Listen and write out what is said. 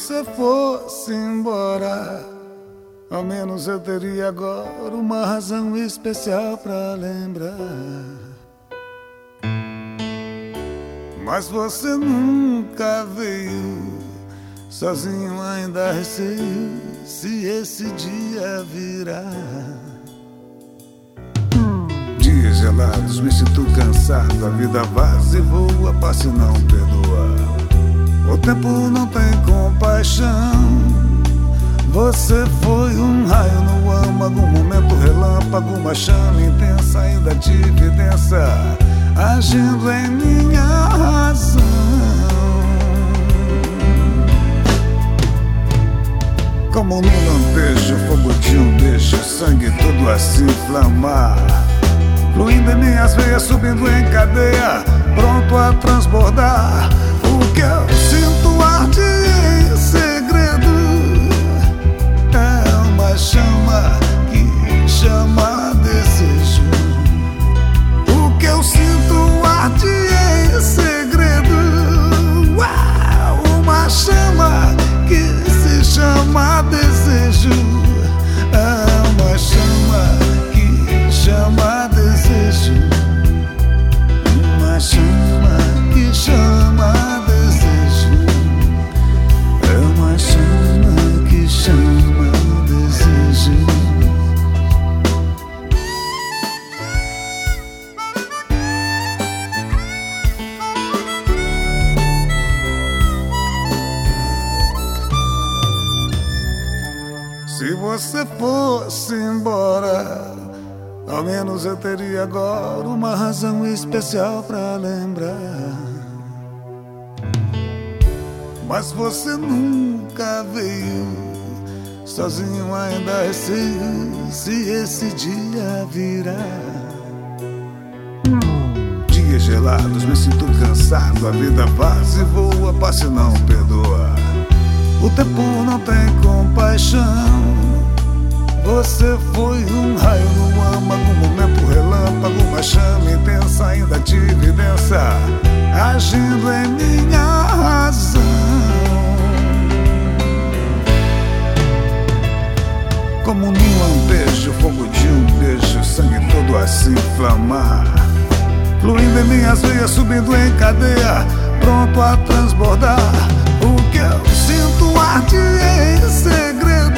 você fosse embora, ao menos eu teria agora uma razão especial pra lembrar. Mas você nunca veio, sozinho ainda receio se esse dia virá. Dias gelados, me sinto cansado, a vida vaza e voa, passe não perdoa. O tempo não tem compaixão. Você foi um raio no âmago, um momento relâmpago, uma chama intensa, ainda te evidencia, agindo em minha razão. Como num lampejo, fogo de um beijo, sangue todo a se inflamar, fluindo em minhas veias, subindo em cadeia, pronto a transbordar. O que eu sinto arde em segredo, é uma chama que chama desejo. O que eu sinto arde em segredo, uma chama que se chama desejo. É uma chama que chama desejo. Uma chama que chama desejo. É uma chama que chama desejo. Se você fosse embora, ao menos eu teria agora uma razão especial pra lembrar. Mas você nunca veio, sozinho ainda receio se esse dia virá. Dias gelados, me sinto cansado, a vida vaza e voa, passe não perdoa. O tempo não tem compaixão. Você foi um raio no âmago, um momento relâmpago, uma chama intensa, ainda te evidencia, agindo em minha razão. Como num lampejo, fogo de um beijo, sangue todo a se inflamar, fluindo em minhas veias, subindo em cadeia, pronto a transbordar. O que eu sinto arde em segredo,